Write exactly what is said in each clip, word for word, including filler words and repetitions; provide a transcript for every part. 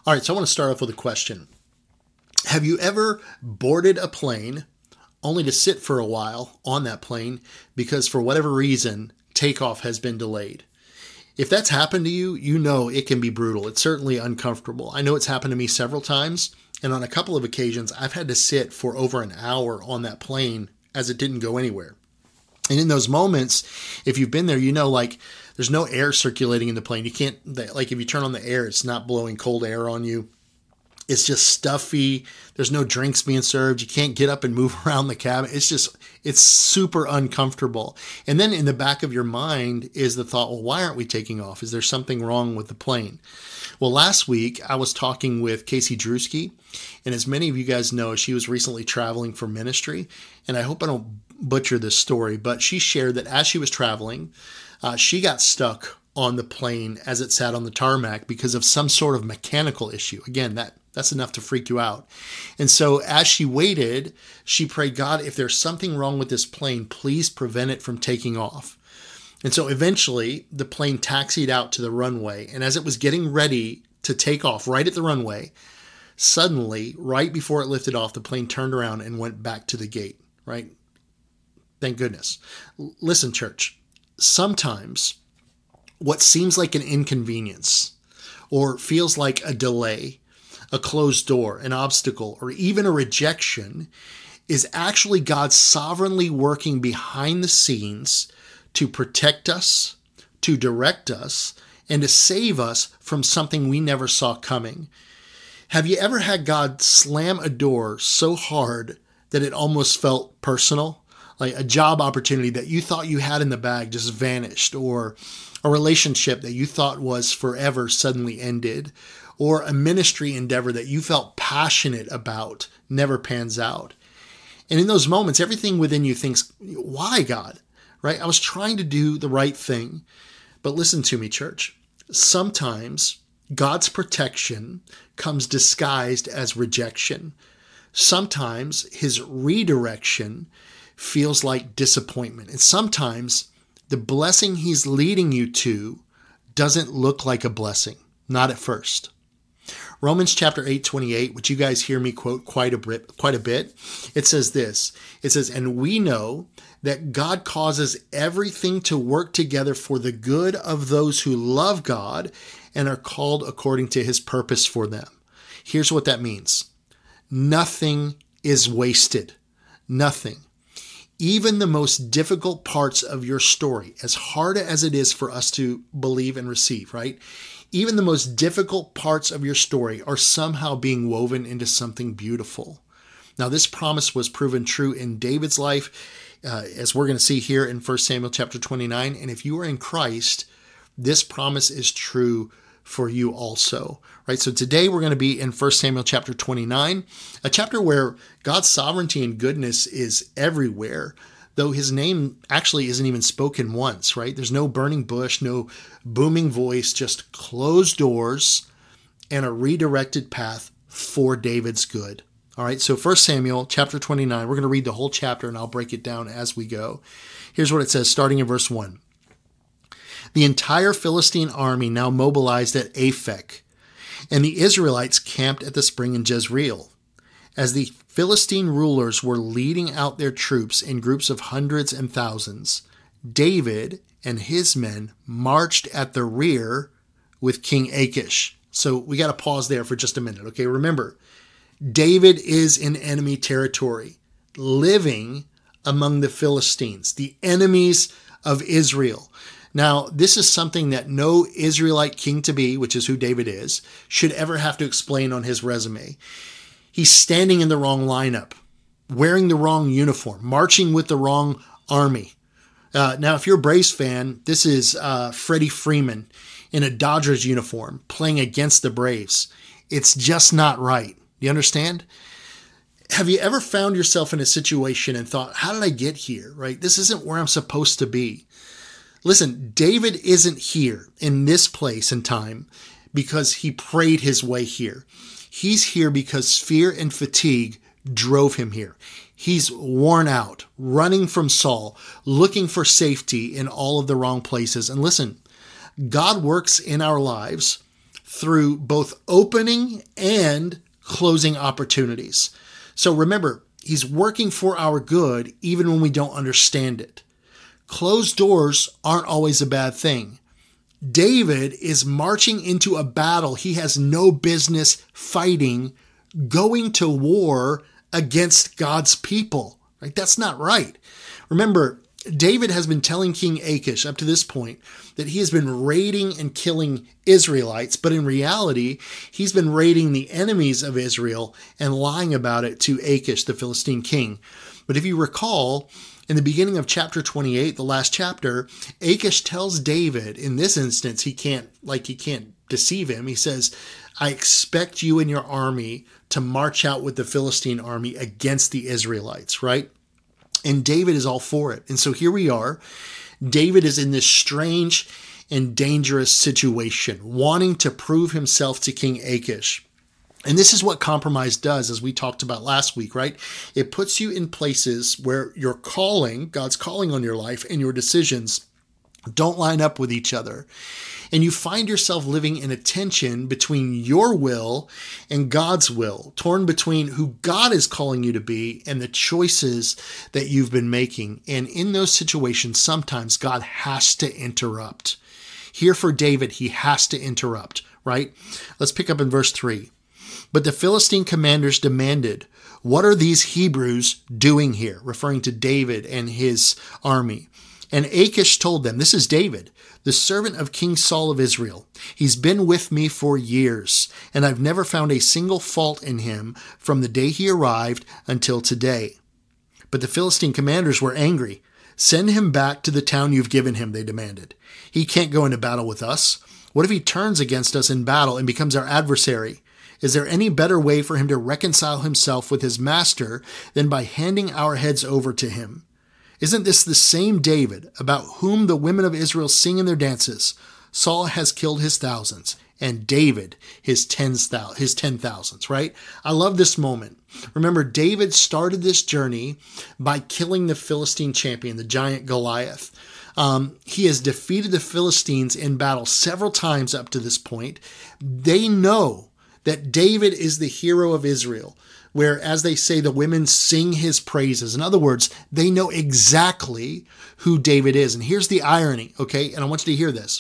All right, so I want to start off with a question. Have you ever boarded a plane only to sit for a while on that plane because for whatever reason, takeoff has been delayed? If that's happened to you, you know it can be brutal. It's certainly uncomfortable. I know it's happened to me several times, and on a couple of occasions, I've had to sit for over an hour on that plane as it didn't go anywhere. And in those moments, if you've been there, you know, like there's no air circulating in the plane. You can't, like if you turn on the air, it's not blowing cold air on you. It's just stuffy. There's no drinks being served. You can't get up and move around the cabin. It's just, it's super uncomfortable. And then in the back of your mind is the thought, well, why aren't we taking off? Is there something wrong with the plane? Well, last week I was talking with Casey Drewski, and as many of you guys know, she was recently traveling for ministry. And I hope I don't butcher this story, but she shared that as she was traveling, uh, she got stuck on the plane as it sat on the tarmac because of some sort of mechanical issue. Again, that That's enough to freak you out. And so as she waited, she prayed, God, if there's something wrong with this plane, please prevent it from taking off. And so eventually the plane taxied out to the runway. And as it was getting ready to take off right at the runway, suddenly, right before it lifted off, the plane turned around and went back to the gate, right? Thank goodness. L- Listen, church, sometimes what seems like an inconvenience or feels like a delay, a closed door, an obstacle, or even a rejection is actually God sovereignly working behind the scenes to protect us, to direct us, and to save us from something we never saw coming. Have you ever had God slam a door so hard that it almost felt personal? Like a job opportunity that you thought you had in the bag just vanished, or a relationship that you thought was forever suddenly ended, or a ministry endeavor that you felt passionate about never pans out. And in those moments, everything within you thinks, why, God? Right? I was trying to do the right thing. But listen to me, church. Sometimes God's protection comes disguised as rejection. Sometimes his redirection feels like disappointment. And sometimes the blessing he's leading you to doesn't look like a blessing. Not at first. Romans chapter eight twenty-eight, which you guys hear me quote quite a bit, quite a bit. It says this. It says, and we know that God causes everything to work together for the good of those who love God and are called according to his purpose for them. Here's what that means. Nothing is wasted. Nothing. Even the most difficult parts of your story, as hard as it is for us to believe and receive, right? Even the most difficult parts of your story are somehow being woven into something beautiful. Now, this promise was proven true in David's life, uh, as we're going to see here in First Samuel chapter twenty-nine. And if you are in Christ, this promise is true for you also, right? So today we're going to be in First Samuel chapter twenty-nine, a chapter where God's sovereignty and goodness is everywhere, though his name actually isn't even spoken once, right? There's no burning bush, no booming voice, just closed doors and a redirected path for David's good. All right, so First Samuel chapter twenty-nine, we're going to read the whole chapter and I'll break it down as we go. Here's what it says, starting in verse one. The entire Philistine army now mobilized at Aphek, and the Israelites camped at the spring in Jezreel. As the Philistine rulers were leading out their troops in groups of hundreds and thousands, David and his men marched at the rear with King Achish. So we got to pause there for just a minute. Okay, remember, David is in enemy territory, living among the Philistines, the enemies of Israel. Now, this is something that no Israelite king-to-be, which is who David is, should ever have to explain on his resume. He's standing in the wrong lineup, wearing the wrong uniform, marching with the wrong army. Uh, now, if you're a Braves fan, this is uh, Freddie Freeman in a Dodgers uniform playing against the Braves. It's just not right. You understand? Have you ever found yourself in a situation and thought, how did I get here, right? This isn't where I'm supposed to be. Listen, David isn't here in this place and time because he prayed his way here. He's here because fear and fatigue drove him here. He's worn out, running from Saul, looking for safety in all of the wrong places. And listen, God works in our lives through both opening and closing opportunities. So remember, he's working for our good even when we don't understand it. Closed doors aren't always a bad thing. David is marching into a battle he has no business fighting, going to war against God's people. Right? That's not right. Remember, David has been telling King Achish up to this point that he has been raiding and killing Israelites, but in reality, he's been raiding the enemies of Israel and lying about it to Achish, the Philistine king. But if you recall, in the beginning of chapter twenty-eight, the last chapter, Achish tells David, in this instance, he can't, like he can't deceive him. He says, I expect you and your army to march out with the Philistine army against the Israelites, right? And David is all for it. And so here we are. David is in this strange and dangerous situation, wanting to prove himself to King Achish. And this is what compromise does, as we talked about last week, right? It puts you in places where your calling, God's calling on your life, and your decisions don't line up with each other. And you find yourself living in a tension between your will and God's will, torn between who God is calling you to be and the choices that you've been making. And in those situations, sometimes God has to interrupt. Here for David, he has to interrupt, right? Let's pick up in verse three. But the Philistine commanders demanded, what are these Hebrews doing here? Referring to David and his army. And Achish told them, this is David, the servant of King Saul of Israel. He's been with me for years, and I've never found a single fault in him from the day he arrived until today. But the Philistine commanders were angry. Send him back to the town you've given him, they demanded. He can't go into battle with us. What if he turns against us in battle and becomes our adversary? Is there any better way for him to reconcile himself with his master than by handing our heads over to him? Isn't this the same David about whom the women of Israel sing in their dances? Saul has killed his thousands, and David his tens his ten thousands, right? I love this moment. Remember, David started this journey by killing the Philistine champion, the giant Goliath. Um, he has defeated the Philistines in battle several times up to this point. They know that David is the hero of Israel, where, as they say, the women sing his praises. In other words, they know exactly who David is. And here's the irony, okay? And I want you to hear this.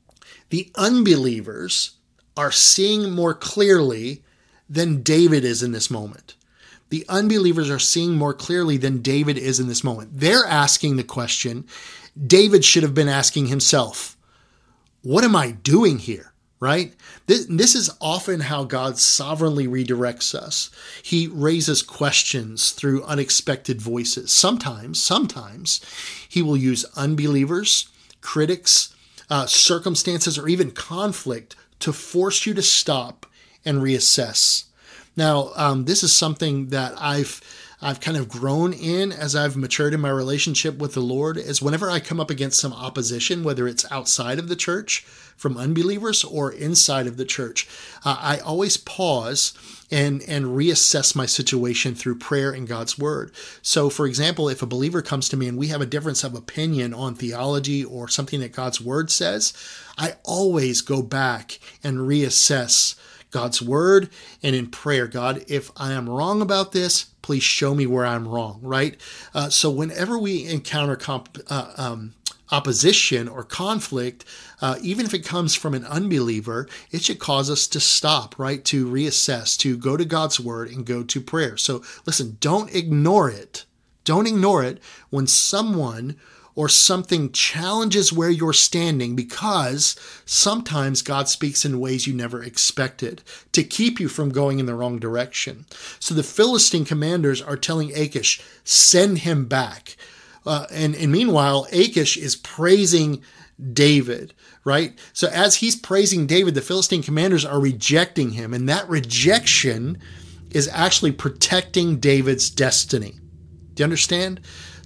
The unbelievers are seeing more clearly than David is in this moment. The unbelievers are seeing more clearly than David is in this moment. They're asking the question David should have been asking himself. What am I doing here? Right? This, this is often how God sovereignly redirects us. He raises questions through unexpected voices. Sometimes, sometimes he will use unbelievers, critics, uh, circumstances, or even conflict to force you to stop and reassess. Now, um, this is something that I've I've kind of grown in as I've matured in my relationship with the Lord, is whenever I come up against some opposition, whether it's outside of the church from unbelievers or inside of the church, uh, I always pause and, and reassess my situation through prayer and God's word. So, for example, if a believer comes to me and we have a difference of opinion on theology or something that God's word says, I always go back and reassess God's word and in prayer. God, if I am wrong about this, please show me where I'm wrong, right? Uh, so whenever we encounter comp, uh, um, opposition or conflict, uh, even if it comes from an unbeliever, it should cause us to stop, right? To reassess, to go to God's word and go to prayer. So listen, don't ignore it. Don't ignore it when someone or something challenges where you're standing, because sometimes God speaks in ways you never expected to keep you from going in the wrong direction. So the Philistine commanders are telling Achish, send him back. Uh, and, and meanwhile, Achish is praising David, right? So as he's praising David, the Philistine commanders are rejecting him. And that rejection is actually protecting David's destiny. Do you understand?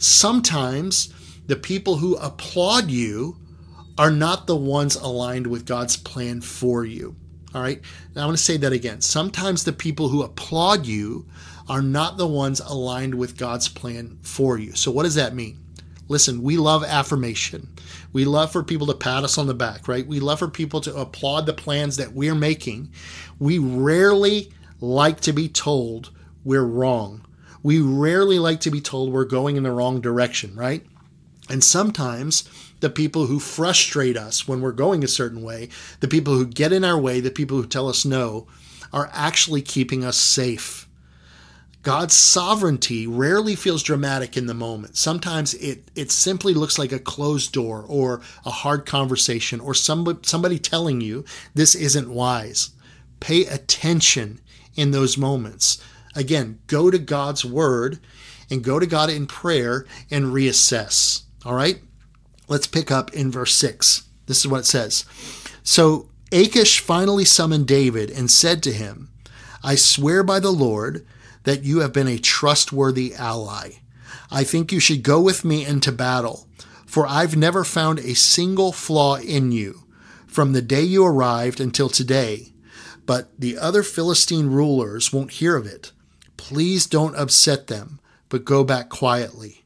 Sometimes the people who applaud you are not the ones aligned with God's plan for you. All right. Now I want to say that again. Sometimes the people who applaud you are not the ones aligned with God's plan for you. So what does that mean? Listen, we love affirmation. We love for people to pat us on the back, right? We love for people to applaud the plans that we're making. We rarely like to be told we're wrong. We rarely like to be told we're going in the wrong direction, right? And sometimes the people who frustrate us when we're going a certain way, the people who get in our way, the people who tell us no, are actually keeping us safe. God's sovereignty rarely feels dramatic in the moment. Sometimes it, it simply looks like a closed door or a hard conversation or somebody, somebody telling you this isn't wise. Pay attention in those moments. Again, go to God's word and go to God in prayer and reassess. All right? Let's pick up in verse six. This is what it says. So Achish finally summoned David and said to him, I swear by the Lord that you have been a trustworthy ally. I think you should go with me into battle, for I've never found a single flaw in you from the day you arrived until today. But the other Philistine rulers won't hear of it. Please don't upset them, but go back quietly.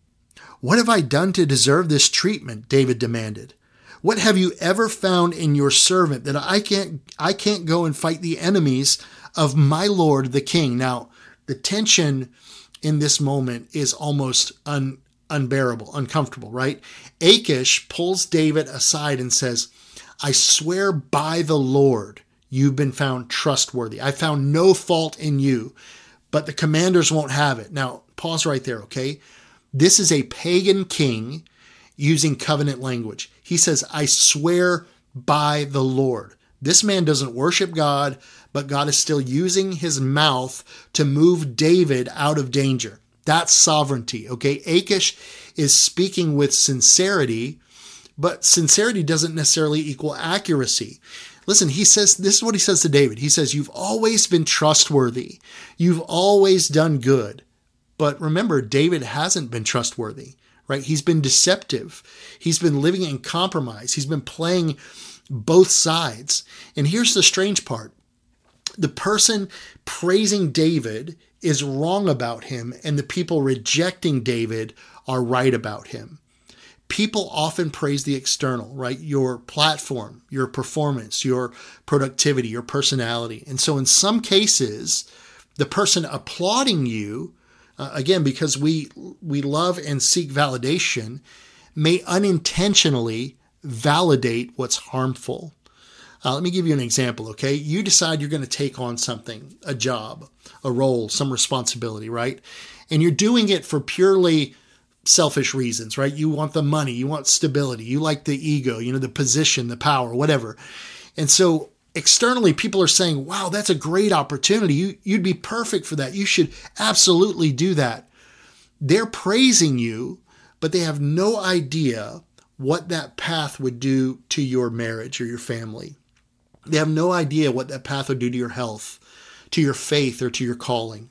What have I done to deserve this treatment? David demanded. What have you ever found in your servant that I can't, I can't go and fight the enemies of my Lord the king? Now, the tension in this moment is almost un, unbearable, uncomfortable, right? Achish pulls David aside and says, I swear by the Lord, you've been found trustworthy. I found no fault in you, but the commanders won't have it. Now, pause right there, okay? This is a pagan king using covenant language. He says, I swear by the Lord. This man doesn't worship God, but God is still using his mouth to move David out of danger. That's sovereignty, okay? Achish is speaking with sincerity, but sincerity doesn't necessarily equal accuracy. Listen, he says, this is what he says to David. He says, you've always been trustworthy. You've always done good. But remember, David hasn't been trustworthy, right? He's been deceptive. He's been living in compromise. He's been playing both sides. And here's the strange part. The person praising David is wrong about him, and the people rejecting David are right about him. People often praise the external, right? Your platform, your performance, your productivity, your personality. And so in some cases, the person applauding you, uh, again, because we we love and seek validation, may unintentionally validate what's harmful. Uh, let me give you an example, okay? You decide you're going to take on something, a job, a role, some responsibility, right? And you're doing it for purely selfish reasons, right? You want the money, you want stability, you like the ego, you know, the position, the power, whatever. And so externally, people are saying, wow, that's a great opportunity. You, you'd be perfect for that. You should absolutely do that. They're praising you, but they have no idea what that path would do to your marriage or your family. They have no idea what that path would do to your health, to your faith, or to your calling.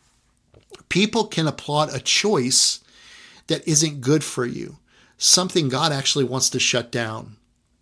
People can applaud a choice that isn't good for you, something God actually wants to shut down.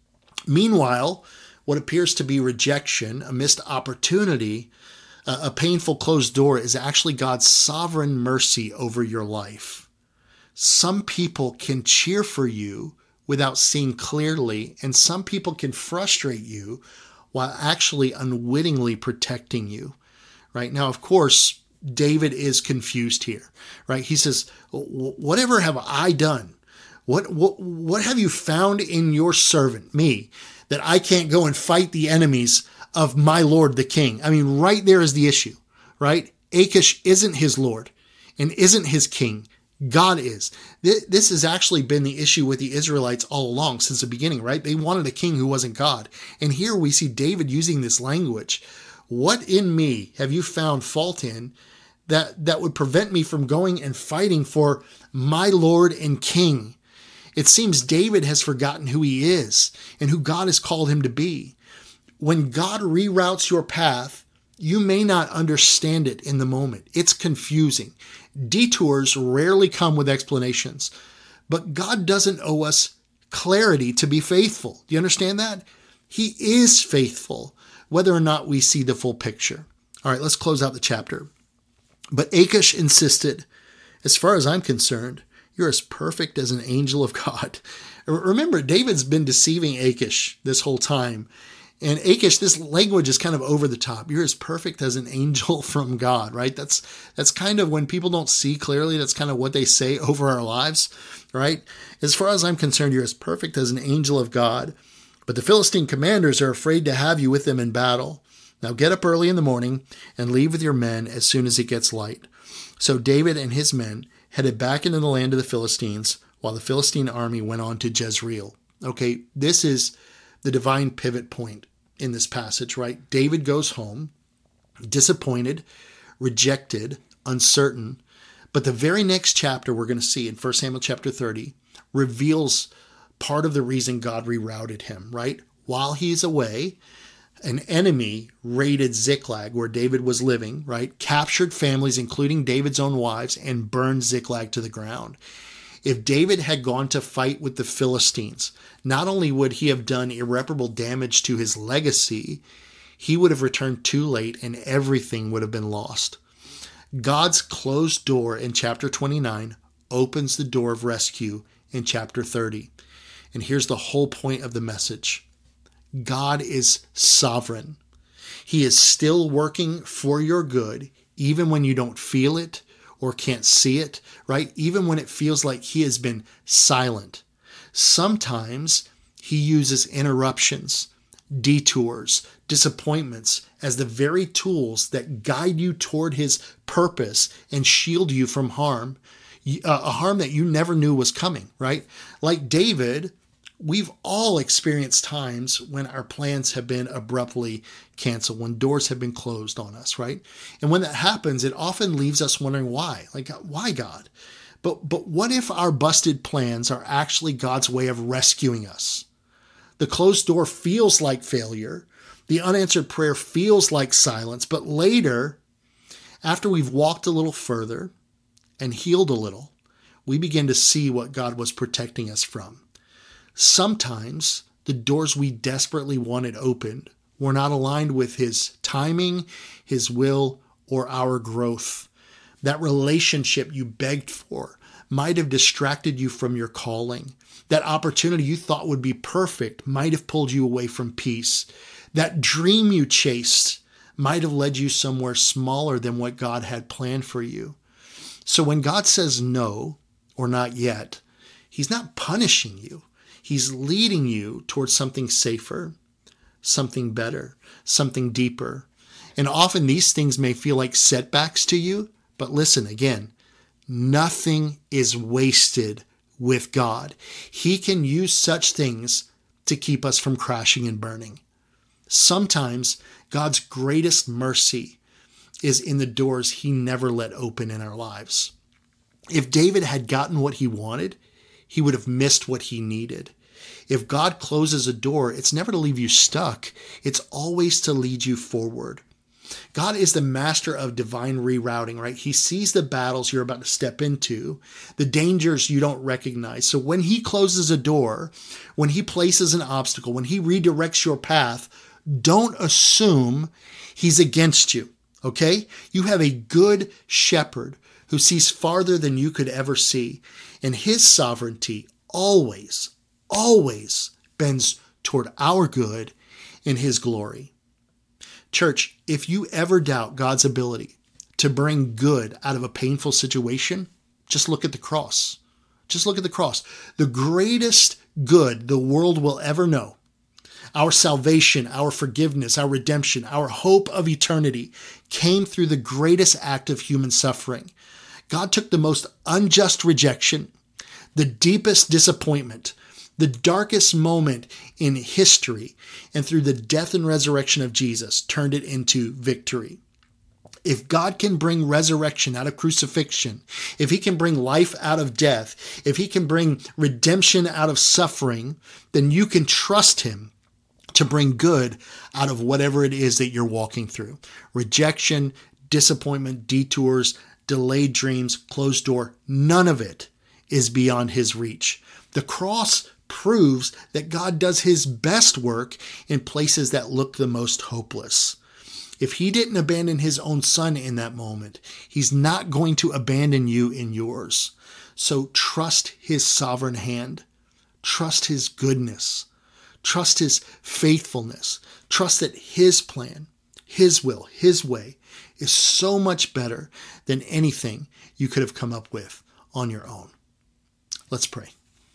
Meanwhile, what appears to be rejection, a missed opportunity, a painful closed door, is actually God's sovereign mercy over your life. Some people can cheer for you without seeing clearly, and some people can frustrate you while actually unwittingly protecting you. Right now, of course, David is confused here, right? He says, whatever have I done? What, what, what have you found in your servant, me, that I can't go and fight the enemies of my Lord, the king? I mean, right there is the issue, right? Achish isn't his Lord and isn't his king. God is. This has actually been the issue with the Israelites all along since the beginning, right? They wanted a king who wasn't God. And here we see David using this language. What in me have you found fault in that, that would prevent me from going and fighting for my Lord and King? It seems David has forgotten who he is and who God has called him to be. When God reroutes your path, you may not understand it in the moment. It's confusing. Detours rarely come with explanations, but God doesn't owe us clarity to be faithful. Do you understand that? He is faithful, whether or not we see the full picture. All right, let's close out the chapter. But Achish insisted, as far as I'm concerned, You're as perfect as an angel of God. Remember, David's been deceiving Achish this whole time. And Achish, this language is kind of over the top. You're as perfect as an angel from God, right? That's that's kind of when people don't see clearly, that's kind of what they say over our lives, right? As far as I'm concerned, you're as perfect as an angel of God. But the Philistine commanders are afraid to have you with them in battle. Now get up early in the morning and leave with your men as soon as it gets light. So David and his men headed back into the land of the Philistines while the Philistine army went on to Jezreel. Okay, this is the divine pivot point in this passage, right? David goes home, disappointed, rejected, uncertain. But the very next chapter we're going to see in First Samuel chapter thirty reveals part of the reason God rerouted him, right? While he's away, an enemy raided Ziklag, where David was living, right? Captured families, including David's own wives, and burned Ziklag to the ground. If David had gone to fight with the Philistines, not only would he have done irreparable damage to his legacy, he would have returned too late and everything would have been lost. God's closed door in chapter twenty-nine opens the door of rescue in chapter thirty. And here's the whole point of the message. God is sovereign. He is still working for your good, even when you don't feel it or can't see it, right? Even when it feels like he has been silent. Sometimes he uses interruptions, detours, disappointments as the very tools that guide you toward his purpose and shield you from harm, a harm that you never knew was coming, right? Like David, we've all experienced times when our plans have been abruptly canceled, when doors have been closed on us, right? And when that happens, it often leaves us wondering why. Like, why, God? But but what if our busted plans are actually God's way of rescuing us? The closed door feels like failure. The unanswered prayer feels like silence. But later, after we've walked a little further and healed a little, we begin to see what God was protecting us from. Sometimes the doors we desperately wanted opened were not aligned with his timing, his will, or our growth. That relationship you begged for might have distracted you from your calling. That opportunity you thought would be perfect might have pulled you away from peace. That dream you chased might have led you somewhere smaller than what God had planned for you. So when God says no, or not yet, he's not punishing you. He's leading you towards something safer, something better, something deeper. And often these things may feel like setbacks to you, but listen again, nothing is wasted with God. He can use such things to keep us from crashing and burning. Sometimes God's greatest mercy is in the doors he never let open in our lives. If David had gotten what he wanted, he would have missed what he needed. If God closes a door, it's never to leave you stuck. It's always to lead you forward. God is the master of divine rerouting, right? He sees the battles you're about to step into, the dangers you don't recognize. So when he closes a door, when he places an obstacle, when he redirects your path, don't assume he's against you, okay? You have a good shepherd who sees farther than you could ever see. And his sovereignty always, always bends toward our good in his glory. Church, if you ever doubt God's ability to bring good out of a painful situation, just look at the cross. Just look at the cross. The greatest good the world will ever know, our salvation, our forgiveness, our redemption, our hope of eternity, came through the greatest act of human suffering. God took the most unjust rejection, the deepest disappointment, the darkest moment in history, and through the death and resurrection of Jesus, turned it into victory. If God can bring resurrection out of crucifixion, if he can bring life out of death, if he can bring redemption out of suffering, then you can trust him to bring good out of whatever it is that you're walking through. Rejection, disappointment, detours, delayed dreams, closed door, none of it is beyond his reach. The cross proves that God does his best work in places that look the most hopeless. If he didn't abandon his own son in that moment, he's not going to abandon you in yours. So trust his sovereign hand. Trust his goodness. Trust his faithfulness. Trust that his plan, his will, his way is so much better than anything you could have come up with on your own. Let's pray.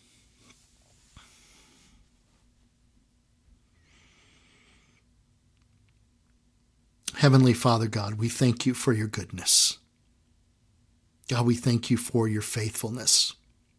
Heavenly Father God, we thank you for your goodness. God, we thank you for your faithfulness.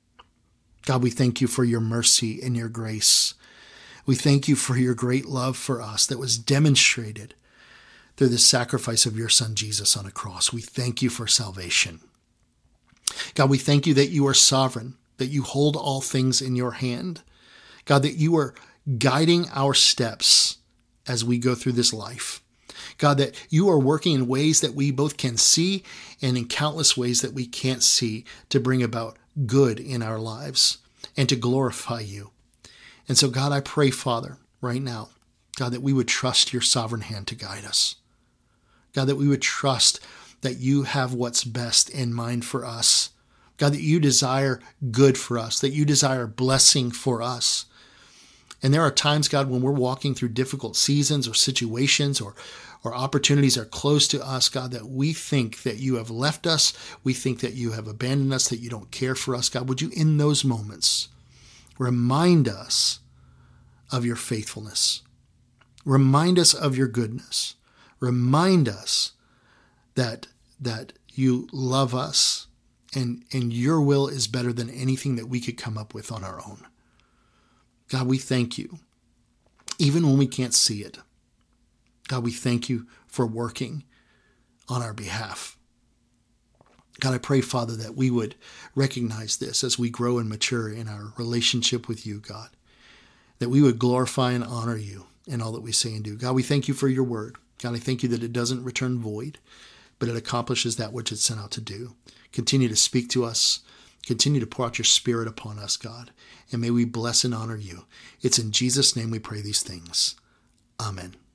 God, we thank you for your mercy and your grace. We thank you for your great love for us that was demonstrated through the sacrifice of your Son Jesus on a cross. We thank you for salvation. God, we thank you that you are sovereign, that you hold all things in your hand. God, that you are guiding our steps as we go through this life. God, that you are working in ways that we both can see and in countless ways that we can't see to bring about good in our lives and to glorify you. And so, God, I pray, Father, right now, God, that we would trust your sovereign hand to guide us. God, that we would trust that you have what's best in mind for us. God, that you desire good for us, that you desire blessing for us. And there are times, God, when we're walking through difficult seasons or situations or, or opportunities are close to us, God, that we think that you have left us. We think that you have abandoned us, that you don't care for us. God, would you in those moments remind us of your faithfulness. Remind us of your goodness. Remind us that, that you love us and, and your will is better than anything that we could come up with on our own. God, we thank you, even when we can't see it. God, we thank you for working on our behalf. God, I pray, Father, that we would recognize this as we grow and mature in our relationship with you, God, that we would glorify and honor you in all that we say and do. God, we thank you for your word. God, I thank you that it doesn't return void, but it accomplishes that which it's sent out to do. Continue to speak to us. Continue to pour out your spirit upon us, God, and may we bless and honor you. It's in Jesus' name we pray these things. Amen.